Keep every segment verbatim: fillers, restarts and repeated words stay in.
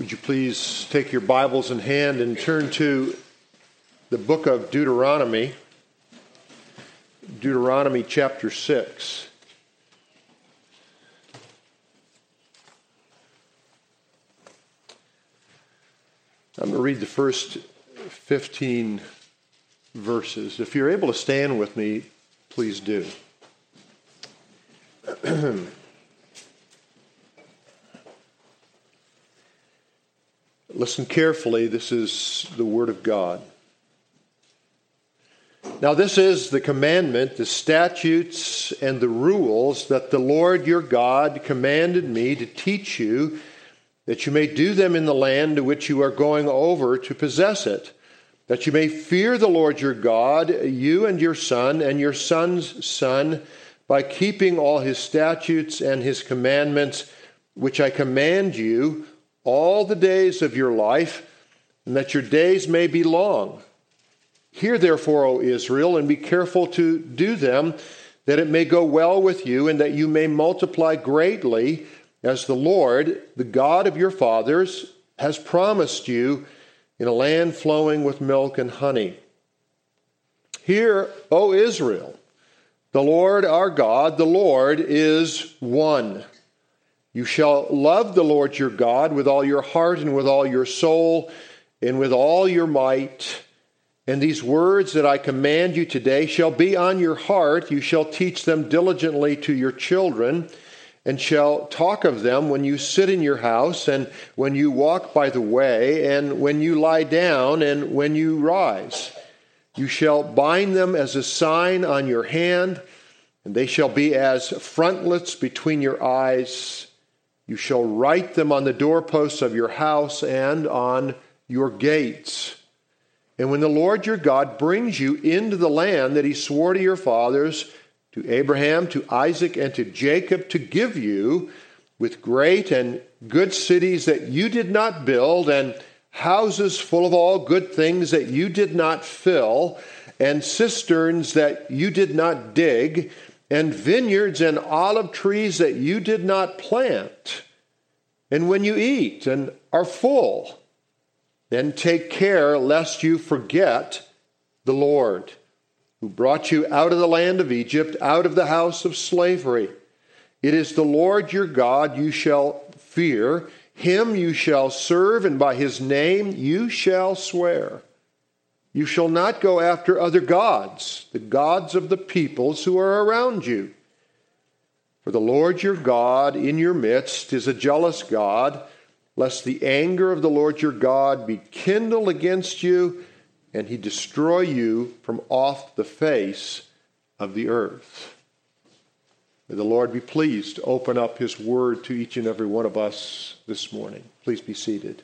Would you please take your Bibles in hand and turn to the book of Deuteronomy, Deuteronomy chapter six. I'm going to read the first fifteen verses. If you're able to stand with me, please do. Listen carefully. This is the Word of God. Now this is the commandment, the statutes, and the rules that the Lord your God commanded me to teach you, that you may do them in the land to which you are going over to possess it, that you may fear the Lord your God, you and your son and your son's son, by keeping all his statutes and his commandments, which I command you all the days of your life, and that your days may be long. Hear therefore, O Israel, and be careful to do them, that it may go well with you, and that you may multiply greatly, as the Lord, the God of your fathers, has promised you, in a land flowing with milk and honey. Hear, O Israel, the Lord our God, the Lord is one. You shall love the Lord your God with all your heart and with all your soul and with all your might. And these words that I command you today shall be on your heart. You shall teach them diligently to your children, and shall talk of them when you sit in your house, and when you walk by the way, and when you lie down, and when you rise. You shall bind them as a sign on your hand, and they shall be as frontlets between your eyes. You shall write them on the doorposts of your house and on your gates. And when the Lord your God brings you into the land that he swore to your fathers, to Abraham, to Isaac, and to Jacob, to give you, with great and good cities that you did not build, and houses full of all good things that you did not fill, and cisterns that you did not dig, and vineyards and olive trees that you did not plant. And when you eat and are full, then take care lest you forget the Lord, who brought you out of the land of Egypt, out of the house of slavery. It is the Lord your God you shall fear. Him you shall serve, and by his name you shall swear. You shall not go after other gods, the gods of the peoples who are around you. For the Lord your God in your midst is a jealous God, lest the anger of the Lord your God be kindled against you, and he destroy you from off the face of the earth. May the Lord be pleased to open up his word to each and every one of us this morning. Please be seated.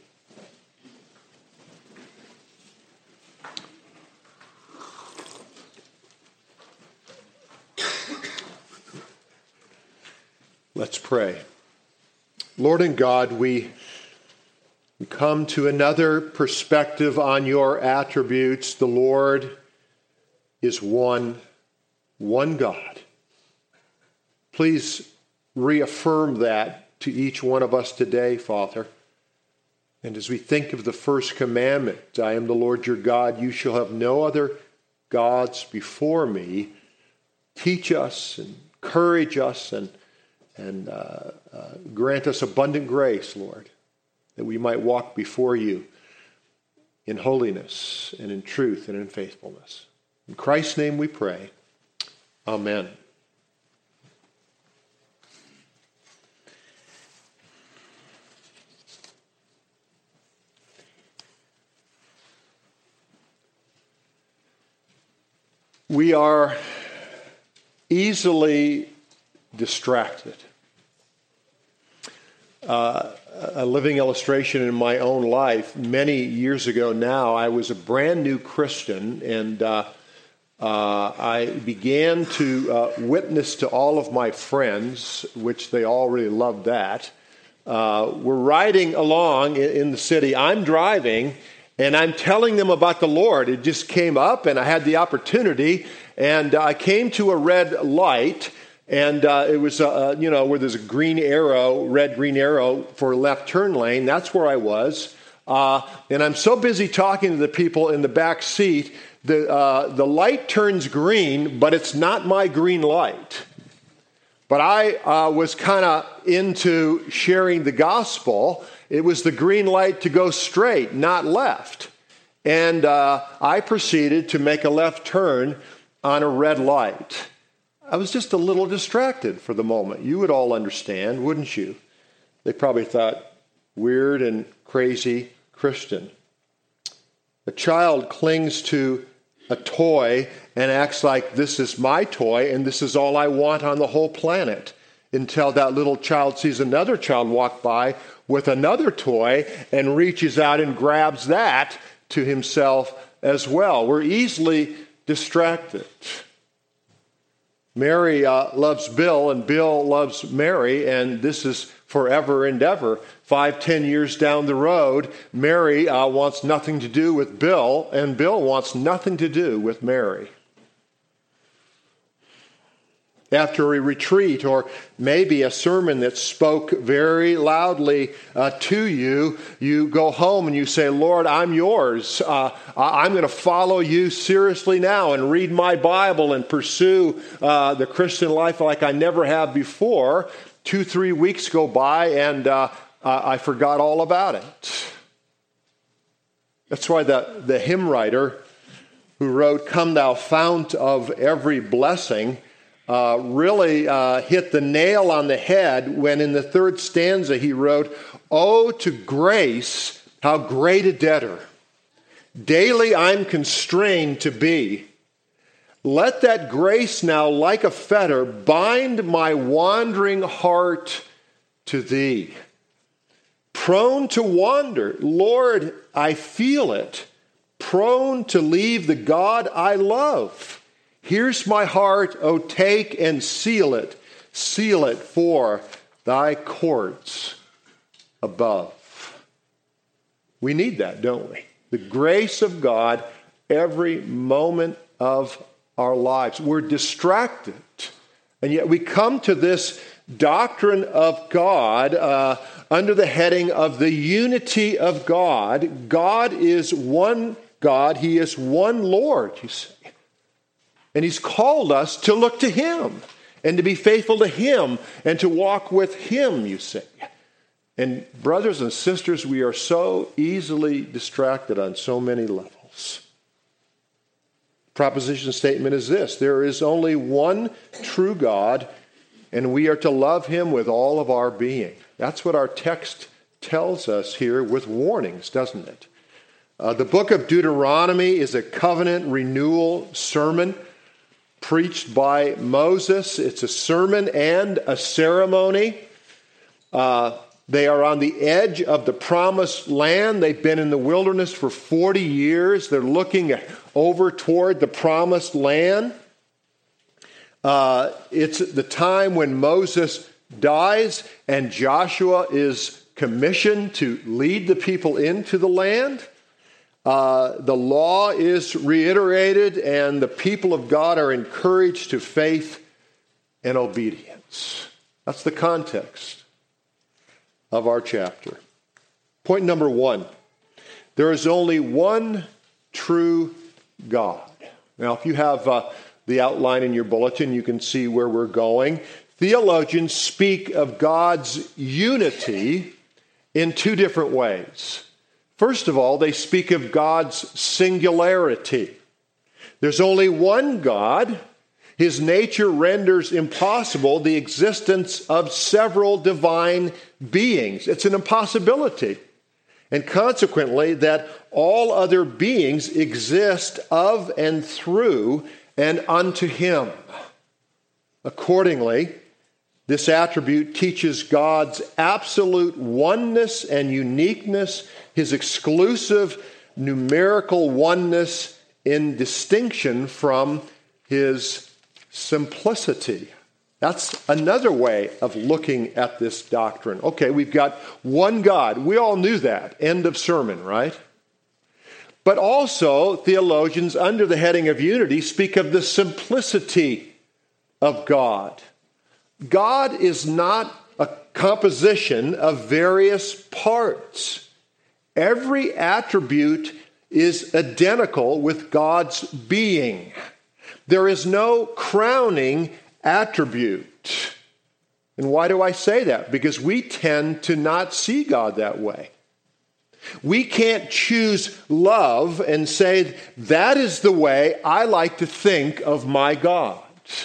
Let's pray. Lord and God, we We come to another perspective on your attributes. The Lord is one, one God. Please reaffirm that to each one of us today, Father. And as we think of the first commandment, I am the Lord your God, you shall have no other gods before me. Teach us, and encourage us, and, and uh, uh, grant us abundant grace, Lord, that we might walk before you in holiness and in truth and in faithfulness. In Christ's name we pray. Amen. We are easily distracted. Uh, a living illustration in my own life. Many years ago now, I was a brand new Christian, and uh, uh, I began to uh, witness to all of my friends, which they all really loved that. Uh, we're riding along in, in the city. I'm driving, and I'm telling them about the Lord. It just came up, and I had the opportunity, and I came to a red light, And uh, it was, uh, you know, where there's a green arrow, red green arrow for left turn lane. That's where I was. Uh, and I'm so busy talking to the people in the back seat, the, uh, the light turns green, but it's not my green light. But I uh, was kind of into sharing the gospel. It was the green light to go straight, not left. And uh, I proceeded to make a left turn on a red light. I was just a little distracted for the moment. You would all understand, wouldn't you? They probably thought, weird and crazy Christian. A child clings to a toy and acts like this is my toy and this is all I want on the whole planet, until that little child sees another child walk by with another toy and reaches out and grabs that to himself as well. We're easily distracted. Mary uh, loves Bill, and Bill loves Mary, and this is forever and ever. Five, ten years down the road, Mary uh, wants nothing to do with Bill, and Bill wants nothing to do with Mary. After a retreat, or maybe a sermon that spoke very loudly uh, to you, you go home and you say, Lord, I'm yours. Uh, I'm going to follow you seriously now and read my Bible and pursue uh, the Christian life like I never have before. Two, three weeks go by and uh, I forgot all about it. That's why the, the hymn writer who wrote, Come Thou Fount of Every Blessing, Uh, really uh, hit the nail on the head when in the third stanza he wrote, Oh, to grace, how great a debtor daily I'm constrained to be. Let that grace now like a fetter bind my wandering heart to thee. Prone to wander, Lord, I feel it. Prone to leave the God I love. Here's my heart, oh, take and seal it. Seal it for thy courts above. We need that, don't we? The grace of God every moment of our lives. We're distracted, and yet we come to this doctrine of God uh, under the heading of the unity of God. God is one God. He is one Lord, you see. And he's called us to look to him and to be faithful to him and to walk with him, you see. And brothers and sisters, we are so easily distracted on so many levels. Proposition statement is this: there is only one true God, and we are to love him with all of our being. That's what our text tells us here with warnings, doesn't it? Uh, the book of Deuteronomy is a covenant renewal sermon preached by Moses. It's a sermon and a ceremony. Uh, they are on the edge of the promised land. They've been in the wilderness for forty years. They're looking over toward the promised land. Uh, it's the time when Moses dies and Joshua is commissioned to lead the people into the land. Uh, the law is reiterated, and the people of God are encouraged to faith and obedience. That's the context of our chapter. Point number one, there is only one true God. Now, if you have uh, the outline in your bulletin, you can see where we're going. Theologians speak of God's unity in two different ways. First of all, they speak of God's singularity. There's only one God. His nature renders impossible the existence of several divine beings. It's an impossibility. And consequently, that all other beings exist of and through and unto him. Accordingly, this attribute teaches God's absolute oneness and uniqueness, his exclusive numerical oneness in distinction from his simplicity. That's another way of looking at this doctrine. Okay, we've got one God. We all knew that. End of sermon, right? But also, theologians under the heading of unity speak of the simplicity of God. God is not a composition of various parts. Every attribute is identical with God's being. There is no crowning attribute. And why do I say that? Because we tend to not see God that way. We can't choose love and say, that is the way I like to think of my God.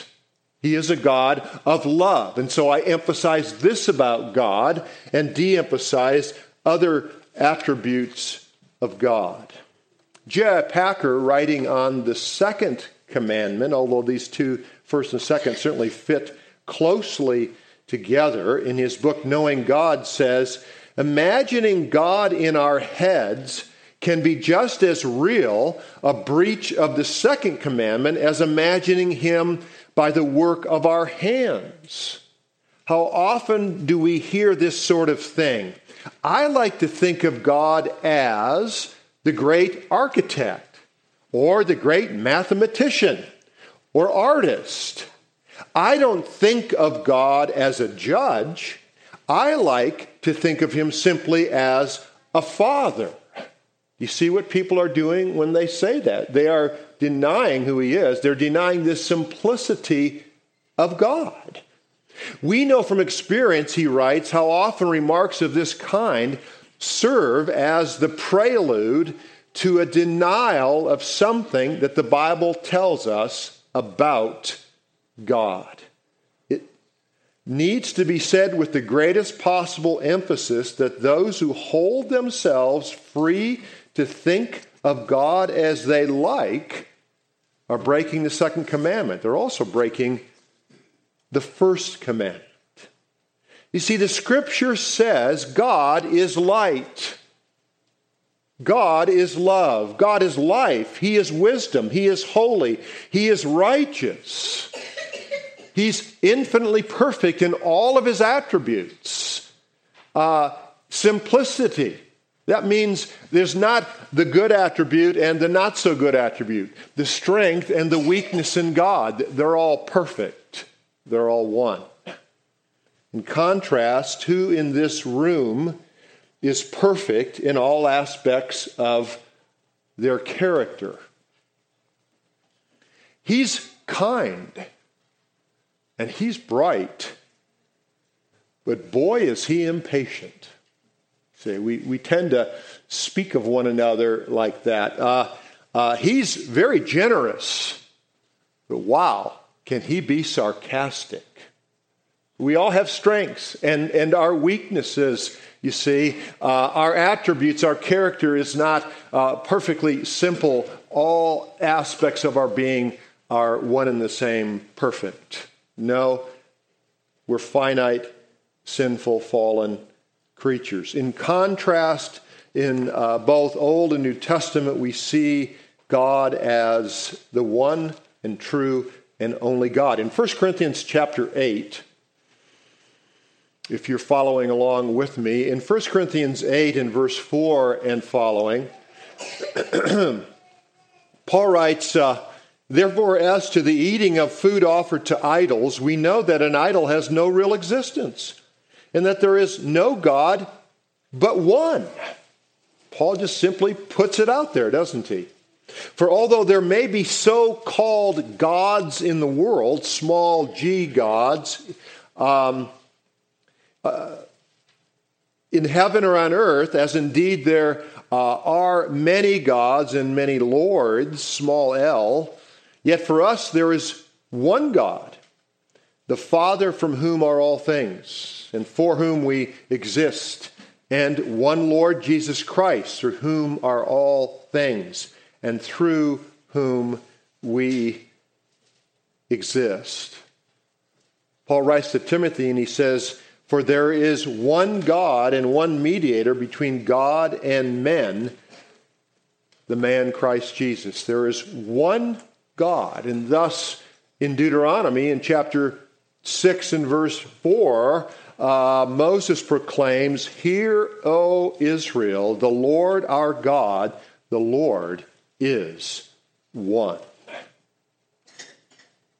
He is a God of love. And so I emphasize this about God and de-emphasize other attributes of God. J I Packer, writing on the second commandment, although these two, first and second, certainly fit closely together, in his book, Knowing God, says, imagining God in our heads can be just as real a breach of the second commandment as imagining him by the work of our hands. How often do we hear this sort of thing? I like to think of God as the great architect, or the great mathematician, or artist. I don't think of God as a judge. I like to think of him simply as a father. You see what people are doing when they say that? They are denying who he is. They're denying the simplicity of God. We know from experience, he writes, how often remarks of this kind serve as the prelude to a denial of something that the Bible tells us about God. It needs to be said with the greatest possible emphasis that those who hold themselves free to think of God as they like are breaking the second commandment. They're also breaking the first commandment. You see, the scripture says God is light. God is love. God is life. He is wisdom. He is holy. He is righteous. He's infinitely perfect in all of his attributes. Uh, simplicity. That means there's not the good attribute and the not so good attribute. The strength and the weakness in God. They're all perfect. They're all one. In contrast, who in this room is perfect in all aspects of their character? He's kind and he's bright, but boy, is he impatient. See, we, we tend to speak of one another like that. Uh, uh, he's very generous, but wow, can he be sarcastic? We all have strengths and, and our weaknesses, you see. Uh, our attributes, our character is not uh, perfectly simple. All aspects of our being are one and the same, perfect. No, we're finite, sinful, fallen creatures. In contrast, in uh, both Old and New Testament, we see God as the one and true and only God. In First Corinthians chapter eight, if you're following along with me, in First Corinthians eight and verse four and following, Paul writes, uh, therefore, as to the eating of food offered to idols, we know that an idol has no real existence, and that there is no God but one. Paul just simply puts it out there, doesn't he? For although there may be so-called gods in the world, small g gods, um, uh, in heaven or on earth, as indeed there uh, are many gods and many lords, small l, yet for us there is one God, the Father from whom are all things, and for whom we exist, and one Lord Jesus Christ, through whom are all things, and through whom we exist. Paul writes to Timothy and he says, for there is one God and one mediator between God and men, the man Christ Jesus. There is one God. And thus, in Deuteronomy, in chapter six and verse four, uh, Moses proclaims, hear, O Israel, the Lord our God, the Lord is one.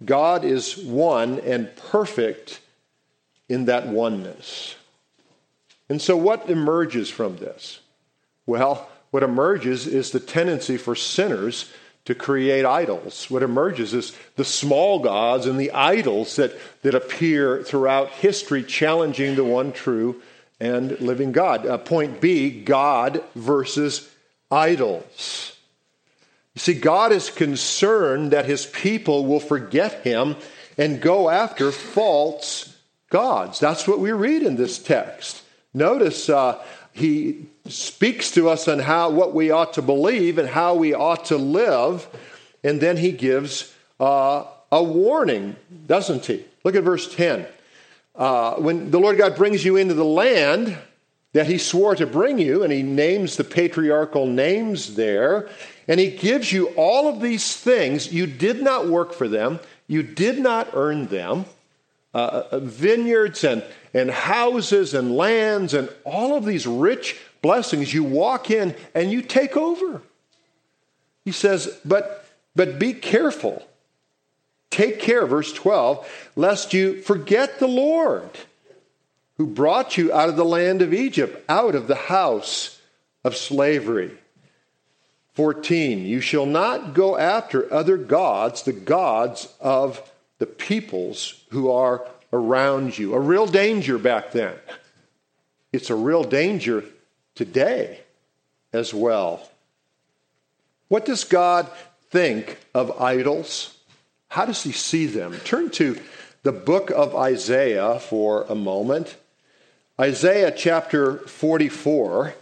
God is one and perfect in that oneness. And so what emerges from this? Well, what emerges is the tendency for sinners to create idols. What emerges is the small gods and the idols that, that appear throughout history, challenging the one true and living God. Uh, point B, God versus idols. You see, God is concerned that his people will forget him and go after false gods. That's what we read in this text. Notice uh, he speaks to us on how what we ought to believe and how we ought to live, and then he gives uh, a warning, doesn't he? Look at verse ten. Uh, when the Lord God brings you into the land that he swore to bring you, and he names the patriarchal names there, and he gives you all of these things. You did not work for them. You did not earn them. Uh, vineyards and, and houses and lands and all of these rich blessings. You walk in and you take over. He says, but, but be careful. Take care, verse twelve, lest you forget the Lord who brought you out of the land of Egypt, out of the house of slavery. fourteen, you shall not go after other gods, the gods of the peoples who are around you. A real danger back then. It's a real danger today as well. What does God think of idols? How does he see them? Turn to the book of Isaiah for a moment. Isaiah chapter forty-four.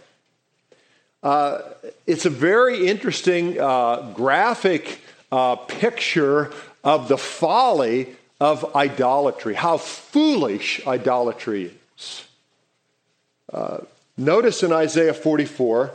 Uh, it's a very interesting uh, graphic uh, picture of the folly of idolatry, how foolish idolatry is. Uh, notice in Isaiah forty-four,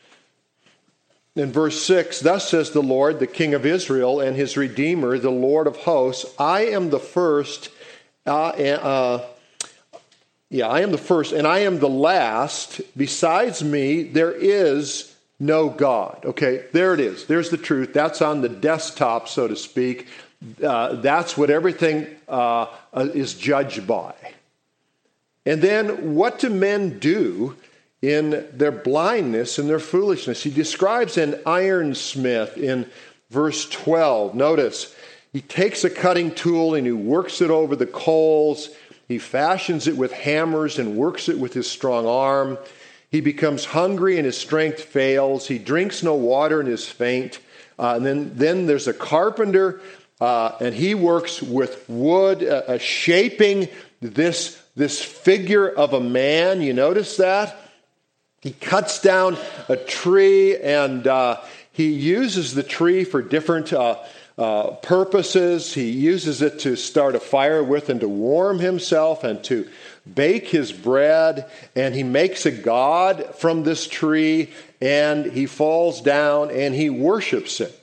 in verse six, thus says the Lord, the King of Israel and his Redeemer, the Lord of hosts, I am the first, uh, uh, yeah, I am the first, and I am the last. Besides me, there is no God. Okay, there it is. There's the truth. That's on the desktop, so to speak. Uh, that's what everything uh, uh, is judged by. And then what do men do in their blindness and their foolishness? He describes an ironsmith in verse twelve. Notice, he takes a cutting tool and he works it over the coals. He fashions it with hammers and works it with his strong arm. He becomes hungry and his strength fails. He drinks no water and is faint. Uh, and then, then there's a carpenter Uh, and he works with wood, uh, uh, shaping this, this figure of a man. You notice that? He cuts down a tree, and uh, he uses the tree for different uh, uh, purposes. He uses it to start a fire with and to warm himself and to bake his bread. And he makes a god from this tree, and he falls down and he worships it.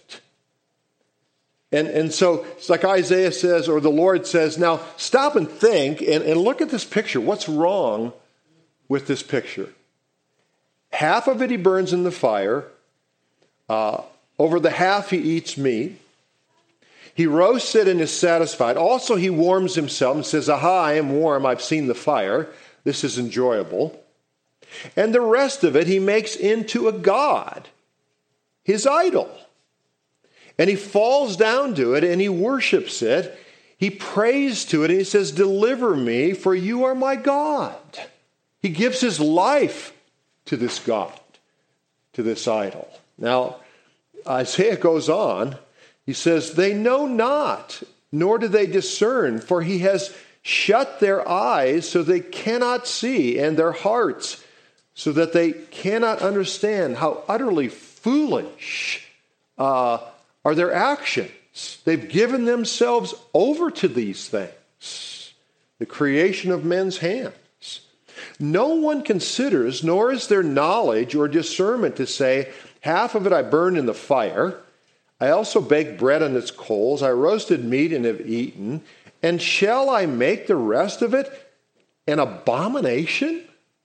And, and so it's like Isaiah says, or the Lord says, now stop and think and, and look at this picture. What's wrong with this picture? Half of it he burns in the fire. Uh, over the half he eats meat. He roasts it and is satisfied. Also he warms himself and says, aha, I am warm. I've seen the fire. This is enjoyable. And the rest of it he makes into a god, his idol. And he falls down to it and he worships it. He prays to it and he says, deliver me, for you are my God. He gives his life to this God, to this idol. Now, Isaiah goes on. He says, they know not, nor do they discern, for he has shut their eyes so they cannot see, and their hearts so that they cannot understand. How utterly foolish uh, are their actions. They've given themselves over to these things, the creation of men's hands. No one considers, nor is there knowledge or discernment to say, half of it I burned in the fire. I also baked bread on its coals. I roasted meat and have eaten. And shall I make the rest of it an abomination?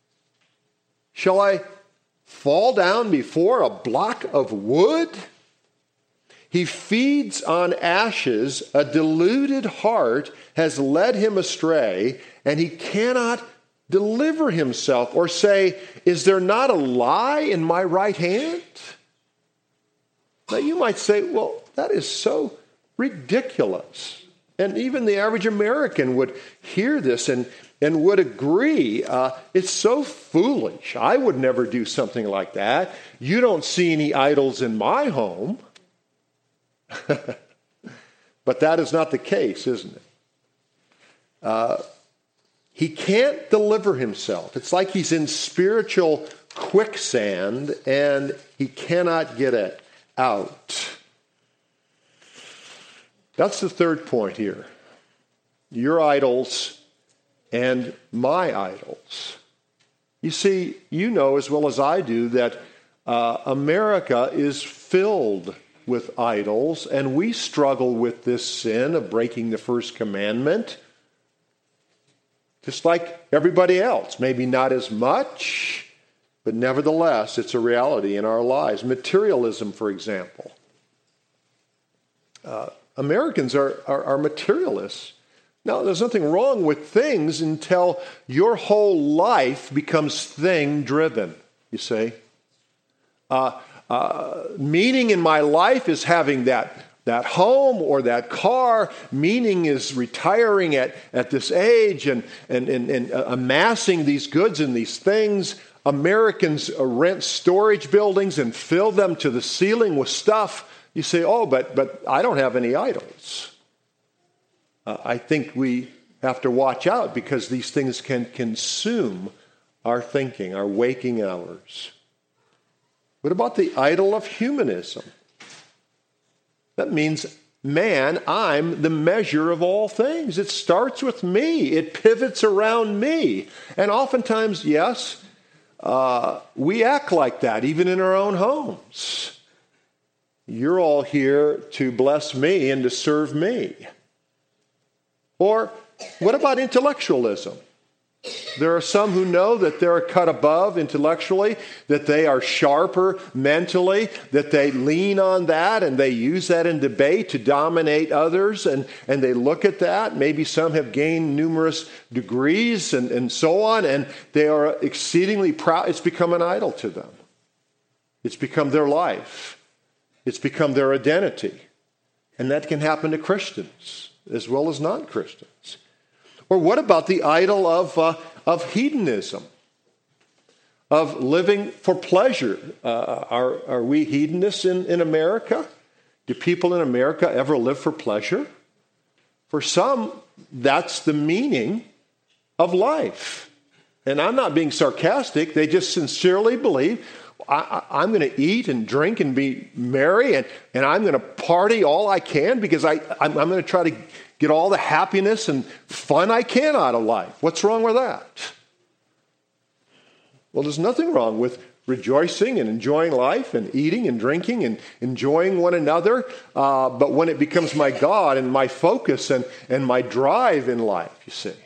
Shall I fall down before a block of wood? He feeds on ashes. A deluded heart has led him astray, and he cannot deliver himself or say, is there not a lie in my right hand? Now you might say, well, that is so ridiculous. And even the average American would hear this and, and would agree. Uh, it's so foolish. I would never do something like that. You don't see any idols in my home. But that is not the case, isn't it? Uh, he can't deliver himself. It's like he's in spiritual quicksand and he cannot get it out. That's the third point here. Your idols and my idols. You see, you know as well as I do that uh, America is filled with idols, and we struggle with this sin of breaking the first commandment, just like everybody else. Maybe not as much, but nevertheless, it's a reality in our lives. Materialism, for example. Uh, Americans are, are, are materialists. Now, there's nothing wrong with things until your whole life becomes thing-driven, you see. Uh, uh, meaning in my life is having that, that home or that car. Meaning is retiring at, at this age and, and, and, and amassing these goods and these things. Americans rent storage buildings and fill them to the ceiling with stuff. You say, oh, but but I don't have any idols. Uh, I think we have to watch out because these things can consume our thinking, our waking hours. What about the idol of humanism? That means, man, I'm the measure of all things. It starts with me. It pivots around me. And oftentimes, yes, uh, we act like that, even in our own homes. You're all here to bless me and to serve me. Or what about intellectualism? There are some who know that they're cut above intellectually, that they are sharper mentally, that they lean on that and they use that in debate to dominate others, and, and they look at that. Maybe some have gained numerous degrees and, and so on, and they are exceedingly proud. It's become an idol to them. It's become their life. It's become their identity. And that can happen to Christians as well as non-Christians. Or what about the idol of, uh, of hedonism, of living for pleasure? Uh, are, are we hedonists in, in America? Do people in America ever live for pleasure? For some, that's the meaning of life. And I'm not being sarcastic. They just sincerely believe, I, I, I'm going to eat and drink and be merry, and, and I'm going to party all I can because I, I'm, I'm going to try to get all the happiness and fun I can out of life. What's wrong with that? Well, there's nothing wrong with rejoicing and enjoying life and eating and drinking and enjoying one another. Uh, but when it becomes my God and my focus and, and my drive in life, you see.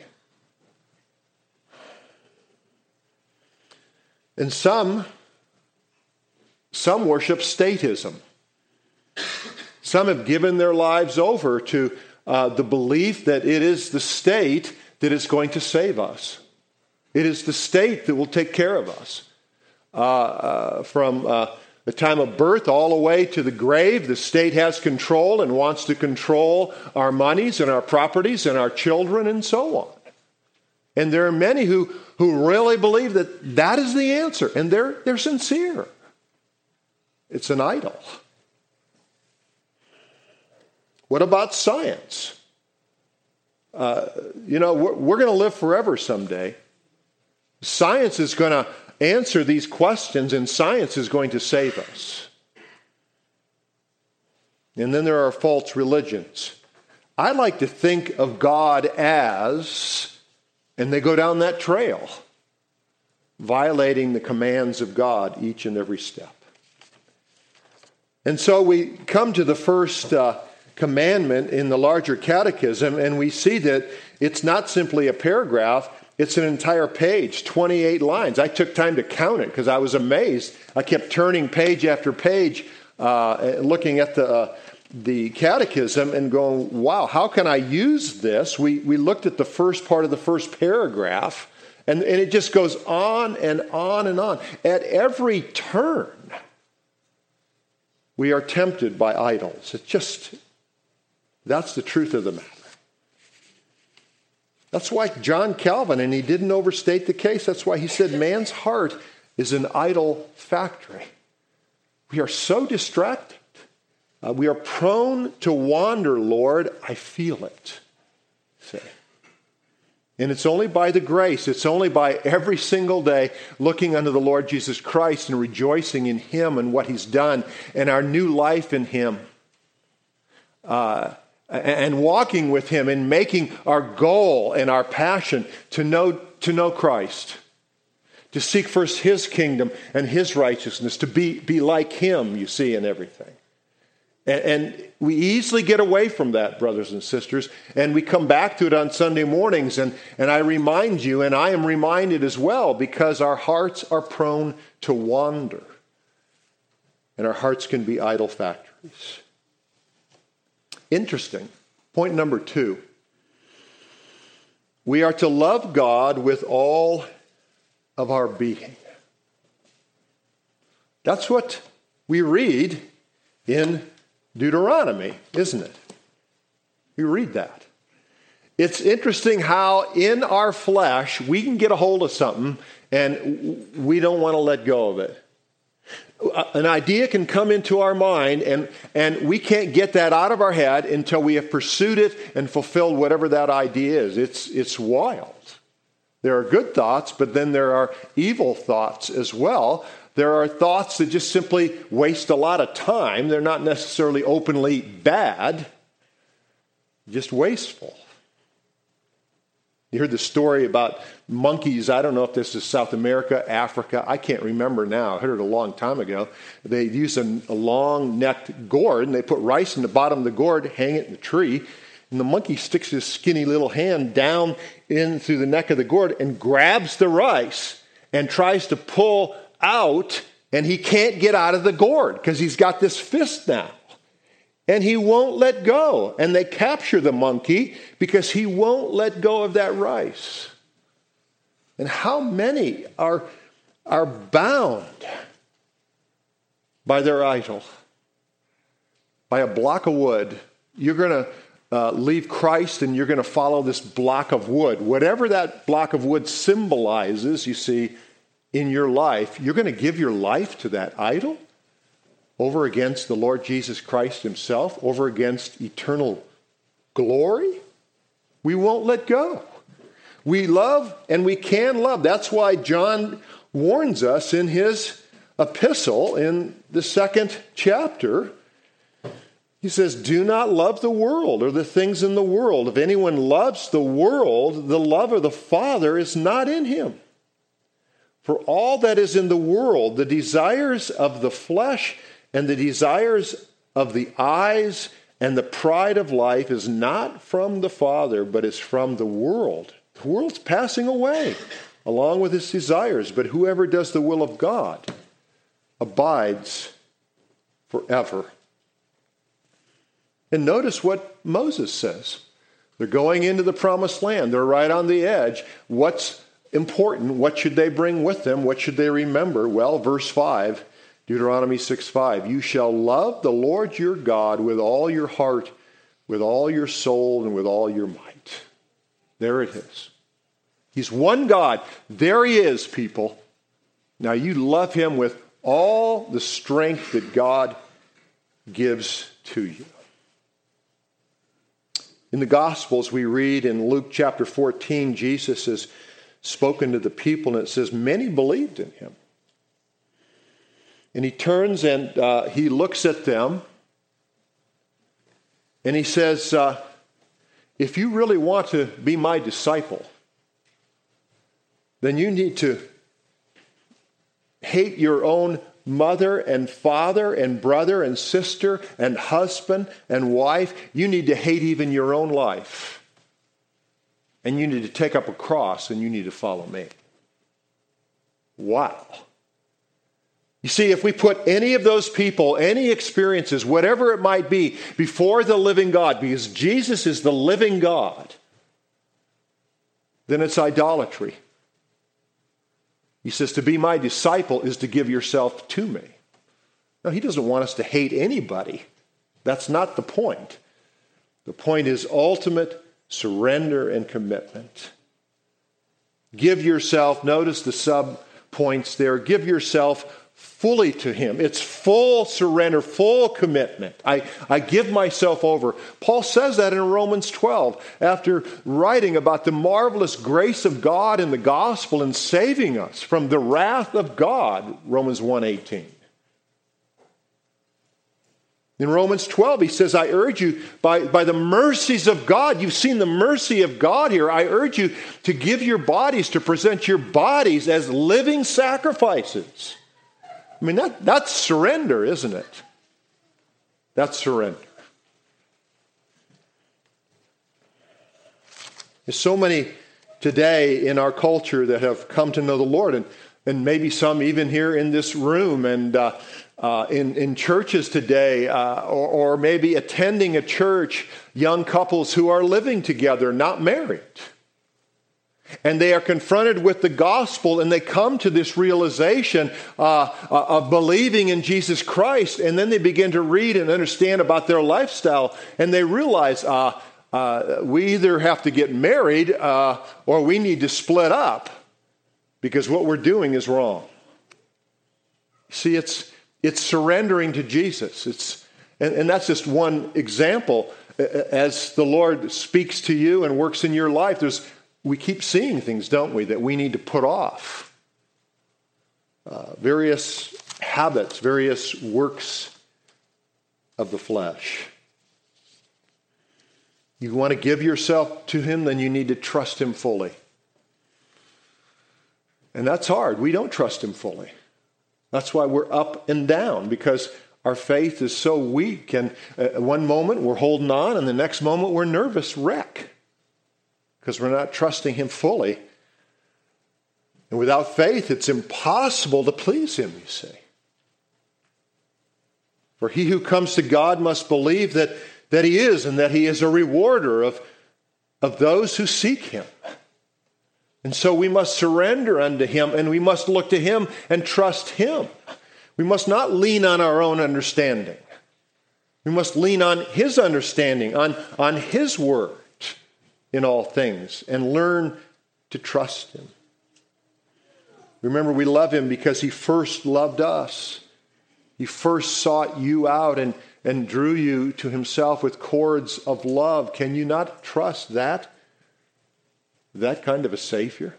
And some, some worship statism. Some have given their lives over to uh, the belief that it is the state that is going to save us. It is the state that will take care of us. Uh, uh, from uh, the time of birth all the way to the grave, the state has control and wants to control our monies and our properties and our children and so on. And there are many who, who really believe that that is the answer, and they're, they're sincere. It's an idol. What about science? Uh, you know, we're, we're going to live forever someday. Science is going to answer these questions, and science is going to save us. And then there are false religions. I like to think of God as, and they go down that trail, violating the commands of God each and every step. And so we come to the first uh, commandment in the larger catechism, and we see that it's not simply a paragraph, it's an entire page, twenty-eight lines. I took time to count it because I was amazed. I kept turning page after page, uh, looking at the, uh, the catechism and going, wow, how can I use this? We, we looked at the first part of the first paragraph, and, and it just goes on and on and on. At every turn, we are tempted by idols. It's just, that's the truth of the matter. That's why John Calvin, and he didn't overstate the case, that's why he said man's heart is an idol factory. We are so distracted. Uh, we are prone to wander, Lord. I feel it. See? And it's only by the grace, it's only by every single day looking unto the Lord Jesus Christ and rejoicing in Him and what He's done and our new life in Him. Uh, and walking with Him and making our goal and our passion to know, to know Christ. To seek first His kingdom and His righteousness. To be, be like Him, you see, in everything. And, and we easily get away from that, brothers and sisters. And we come back to it on Sunday mornings. And, and I remind you, and I am reminded as well, because our hearts are prone to wander. And our hearts can be idol factories. Interesting. Point number two. We are to love God with all of our being. That's what we read in Deuteronomy, isn't it? We read that. It's interesting how in our flesh we can get a hold of something and we don't want to let go of it. An idea can come into our mind and, and we can't get that out of our head until we have pursued it and fulfilled whatever that idea is. It's, it's wild. There are good thoughts, but then there are evil thoughts as well. There are thoughts that just simply waste a lot of time. They're not necessarily openly bad, just wasteful. You heard the story about monkeys. I don't know if this is South America, Africa. I can't remember now. I heard it a long time ago. They use a, a long-necked gourd, and they put rice in the bottom of the gourd, hang it in the tree, and the monkey sticks his skinny little hand down in through the neck of the gourd and grabs the rice and tries to pull out, and he can't get out of the gourd because he's got this fist now. And he won't let go. And they capture the monkey because he won't let go of that rice. And how many are, are bound by their idol? By a block of wood. You're going to uh, leave Christ and you're going to follow this block of wood. Whatever that block of wood symbolizes, you see, in your life, you're going to give your life to that idol? Over against the Lord Jesus Christ Himself, over against eternal glory? We won't let go. We love and we can love. That's why John warns us in his epistle in the second chapter. He says, do not love the world or the things in the world. If anyone loves the world, the love of the Father is not in him. For all that is in the world, the desires of the flesh and the desires of the eyes and the pride of life is not from the Father, but is from the world. The world's passing away along with its desires, but whoever does the will of God abides forever. And notice what Moses says. They're going into the promised land. They're right on the edge. What's important? What should they bring with them? What should they remember? Well, verse five. Deuteronomy six five, you shall love the Lord your God with all your heart, with all your soul, and with all your might. There it is. He's one God. There He is, people. Now you love Him with all the strength that God gives to you. In the Gospels, we read in Luke chapter fourteen, Jesus has spoken to the people, and it says, many believed in Him. And he turns and uh, he looks at them and he says, uh, if you really want to be my disciple, then you need to hate your own mother and father and brother and sister and husband and wife. You need to hate even your own life. And you need to take up a cross and you need to follow me. Wow. You see, if we put any of those people, any experiences, whatever it might be, before the living God, because Jesus is the living God, then it's idolatry. He says, to be my disciple is to give yourself to me. No, he doesn't want us to hate anybody. That's not the point. The point is ultimate surrender and commitment. Give yourself, notice the sub-points there, give yourself fully to him. It's full surrender, full commitment. I, I give myself over. Paul says that in Romans twelve, after writing about the marvelous grace of God in the gospel and saving us from the wrath of God, Romans one eighteen. In Romans twelve, he says, I urge you, by, by the mercies of God, you've seen the mercy of God here, I urge you to give your bodies, to present your bodies as living sacrifices. I mean, that, that's surrender, isn't it? That's surrender. There's so many today in our culture that have come to know the Lord, and, and maybe some even here in this room and uh, uh, in, in churches today, uh, or, or maybe attending a church, young couples who are living together, not married. And they are confronted with the gospel, and they come to this realization uh, of believing in Jesus Christ, and then they begin to read and understand about their lifestyle, and they realize uh, uh, we either have to get married uh, or we need to split up because what we're doing is wrong. See, it's it's surrendering to Jesus. It's and, and that's just one example. As the Lord speaks to you and works in your life, there's we keep seeing things, don't we, that we need to put off. Uh, various habits, various works of the flesh. You want to give yourself to him, then you need to trust him fully. And that's hard. We don't trust him fully. That's why we're up and down, because our faith is so weak. And uh, one moment we're holding on, and the next moment we're nervous wreck. Because we're not trusting him fully. And without faith, it's impossible to please him, you see. For he who comes to God must believe that, that he is, and that he is a rewarder of, of those who seek him. And so we must surrender unto him, and we must look to him and trust him. We must not lean on our own understanding. We must lean on his understanding, on, on his word in all things, and learn to trust him. Remember, we love him because he first loved us. He first sought you out and, and drew you to himself with cords of love. Can you not trust that? That kind of a Savior?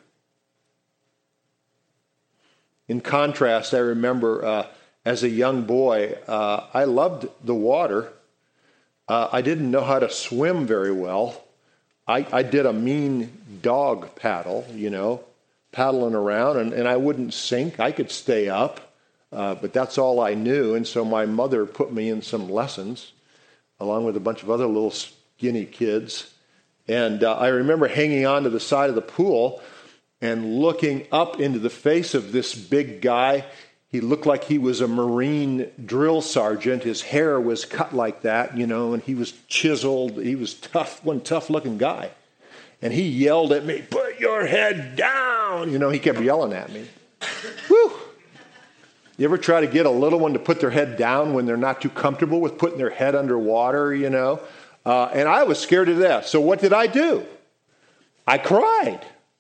In contrast, I remember uh, as a young boy, uh, I loved the water. Uh, I didn't know how to swim very well. I, I did a mean dog paddle, you know, paddling around, and, and I wouldn't sink. I could stay up, uh, but that's all I knew. And so my mother put me in some lessons, along with a bunch of other little skinny kids. And uh, I remember hanging on to the side of the pool and looking up into the face of this big guy. He looked like he was a Marine drill sergeant. His hair was cut like that, you know, and he was chiseled. He was tough, one tough-looking guy. And he yelled at me, "Put your head down!" You know, he kept yelling at me. Whew! You ever try to get a little one to put their head down when they're not too comfortable with putting their head underwater, you know? Uh, and I was scared to death. So what did I do? I cried.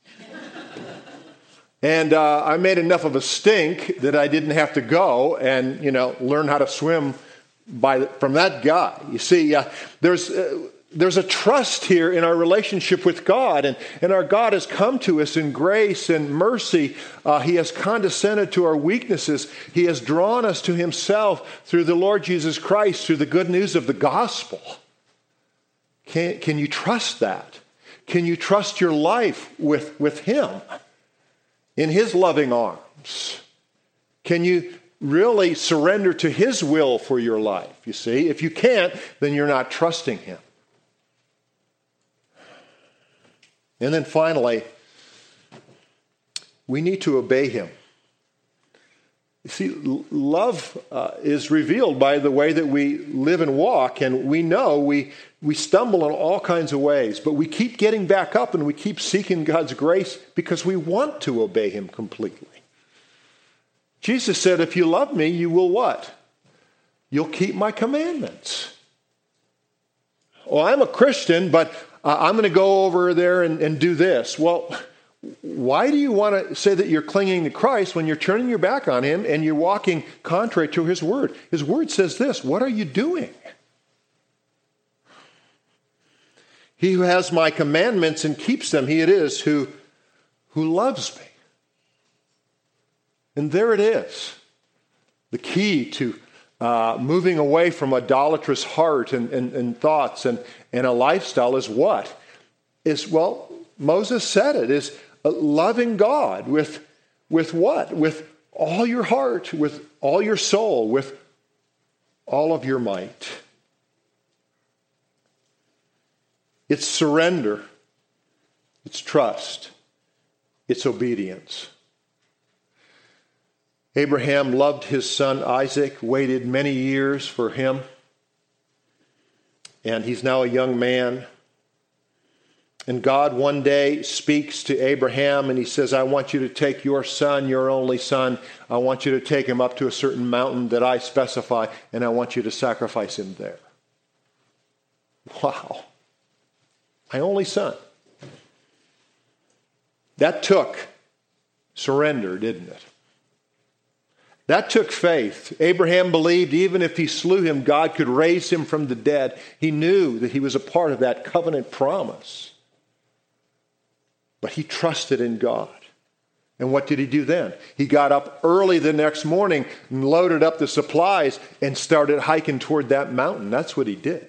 And uh, I made enough of a stink that I didn't have to go and, you know, learn how to swim by from that guy. You see, uh, there's uh, there's a trust here in our relationship with God, and, and our God has come to us in grace and mercy. Uh, he has condescended to our weaknesses. He has drawn us to himself through the Lord Jesus Christ, through the good news of the gospel. Can, can you trust that? Can you trust your life with, with him? In his loving arms? Can you really surrender to his will for your life? You see, if you can't, then you're not trusting him. And then finally, we need to obey him. You see, love uh, is revealed by the way that we live and walk, and we know we we stumble in all kinds of ways, but we keep getting back up and we keep seeking God's grace because we want to obey him completely. Jesus said, if you love me, you will what? You'll keep my commandments. Well, I'm a Christian, but uh, I'm going to go over there and, and do this. Well, why do you want to say that you're clinging to Christ when you're turning your back on him and you're walking contrary to his word? His word says this. What are you doing? He who has my commandments and keeps them, he it is who, who loves me. And there it is. The key to uh, moving away from idolatrous heart and, and, and thoughts and, and a lifestyle is what? Is, well, Moses said it, is loving God with, with what? With all your heart, with all your soul, with all of your might. It's surrender. It's trust. It's obedience. Abraham loved his son Isaac, waited many years for him, and he's now a young man. And God one day speaks to Abraham and he says, I want you to take your son, your only son. I want you to take him up to a certain mountain that I specify, and I want you to sacrifice him there. Wow. My only son. That took surrender, didn't it? That took faith. Abraham believed even if he slew him, God could raise him from the dead. He knew that he was a part of that covenant promise. But he trusted in God. And what did he do then? He got up early the next morning and loaded up the supplies and started hiking toward that mountain. That's what he did.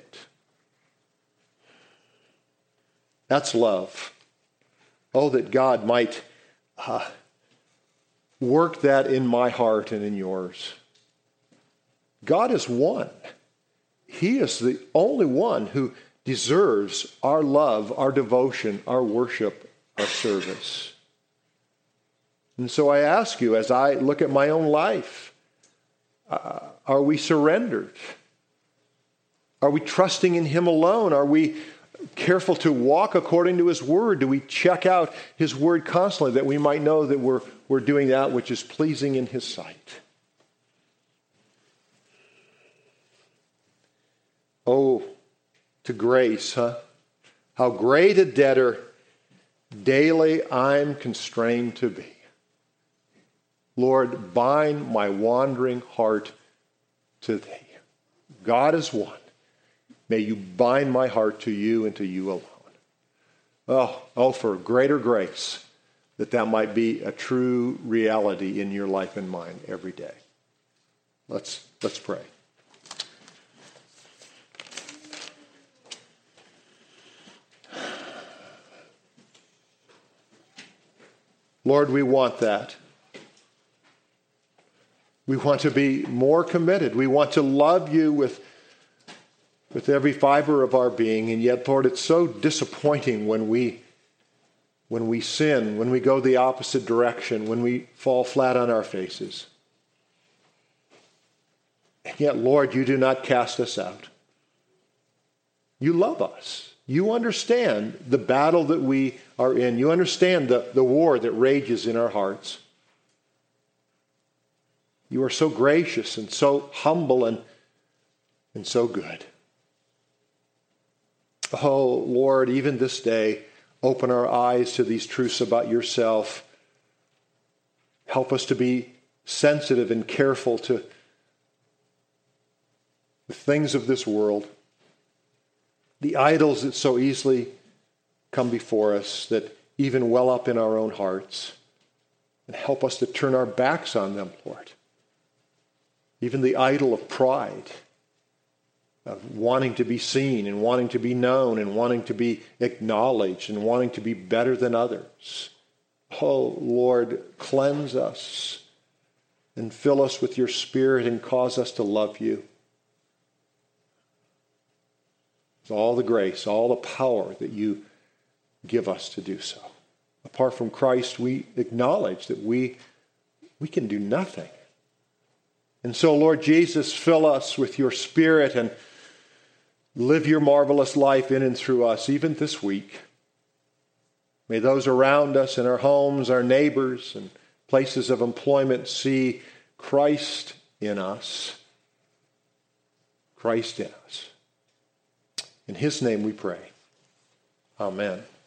That's love. Oh, that God might uh, work that in my heart and in yours. God is one. He is the only one who deserves our love, our devotion, our worship, our service. And so I ask you, as I look at my own life, uh, are we surrendered? Are we trusting in him alone? Are we careful to walk according to his word? Do we check out his word constantly that we might know that we're, we're doing that which is pleasing in his sight? Oh, to grace, huh? How great a debtor daily I'm constrained to be. Lord, bind my wandering heart to thee. God is one. May you bind my heart to you and to you alone. Oh, oh, for greater grace that that might be a true reality in your life and mine every day. Let's, let's pray. Lord, we want that. We want to be more committed. We want to love you with, with every fiber of our being. And yet, Lord, it's so disappointing when we, when we sin, when we go the opposite direction, when we fall flat on our faces. And yet, Lord, you do not cast us out. You love us. You understand the battle that we are in. You understand the, the war that rages in our hearts. You are so gracious and so humble and, and so good. Oh, Lord, even this day, open our eyes to these truths about yourself. Help us to be sensitive and careful to the things of this world, the idols that so easily come before us, that even well up in our own hearts. And help us to turn our backs on them, Lord. Even the idol of pride, of wanting to be seen and wanting to be known and wanting to be acknowledged and wanting to be better than others. Oh, Lord, cleanse us and fill us with your Spirit and cause us to love you. With all the grace, all the power that you give us to do so. Apart from Christ, we acknowledge that we, we can do nothing. And so, Lord Jesus, fill us with your Spirit and live your marvelous life in and through us, even this week. May those around us in our homes, our neighbors, and places of employment see Christ in us. Christ in us. In his name we pray. Amen.